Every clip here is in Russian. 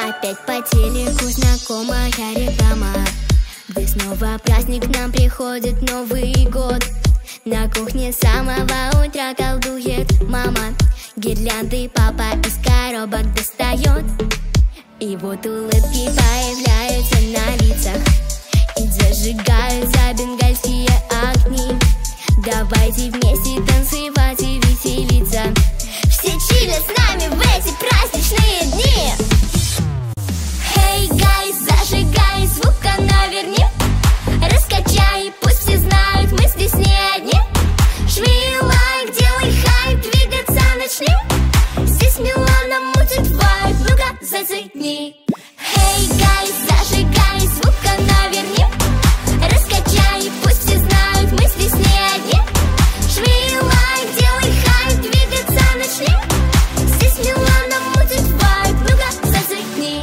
Опять по телеку знакомая реклама, где снова праздник, к нам приходит Новый год. На кухне с самого утра колдует мама, гирлянды папа из коробок достает. И вот улыбки появляются на лицах, и зажигаются бенгальские огни. Давайте вместе танцевать и веселиться, все чилят с нами в эти праздничные дни. Эй, гайс, зажигай, звука наверни, раскачай, пусть все знают, мы здесь не одни. Жми лайк, делай хайп, двигаться начнем. Здесь Милана мутит вайб, ну-ка зацени. Эй, гайс, зажигай, звука наверни, раскачай, пусть все знают, мы здесь не одни. Жми лайк, делай хайп, двигаться начнем. Здесь Милана мутит вайб, ну-ка зацени.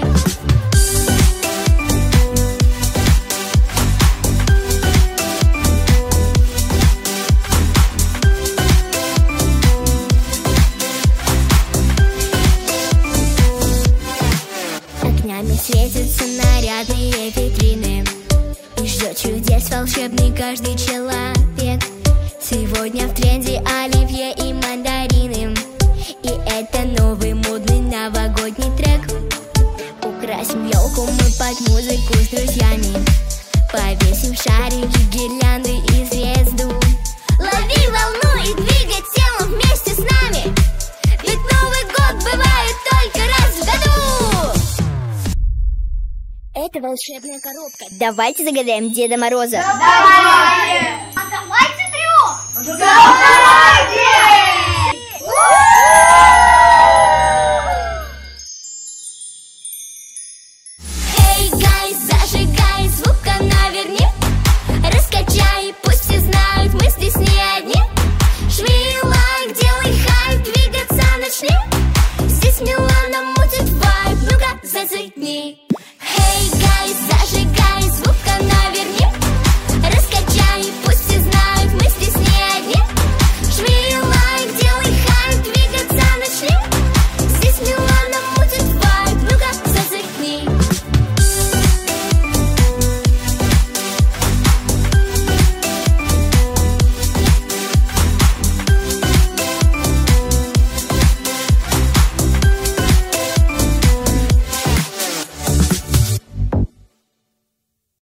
Огнями светятся нарядные витрины, и ждет чудес волшебный каждый человек. Сегодня в тренде оливье и мандарины, и это новый модный новогодний трек. Украсим елку мы под музыку с друзьями, повесим шарики, гирлянды и звезду. Лови волну и двигай телом вместе с нами, ведь Новый год бывает только раз в году. Это волшебная коробка. Давайте загадаем Деда Мороза. Давайте! А давайте трех! Давайте!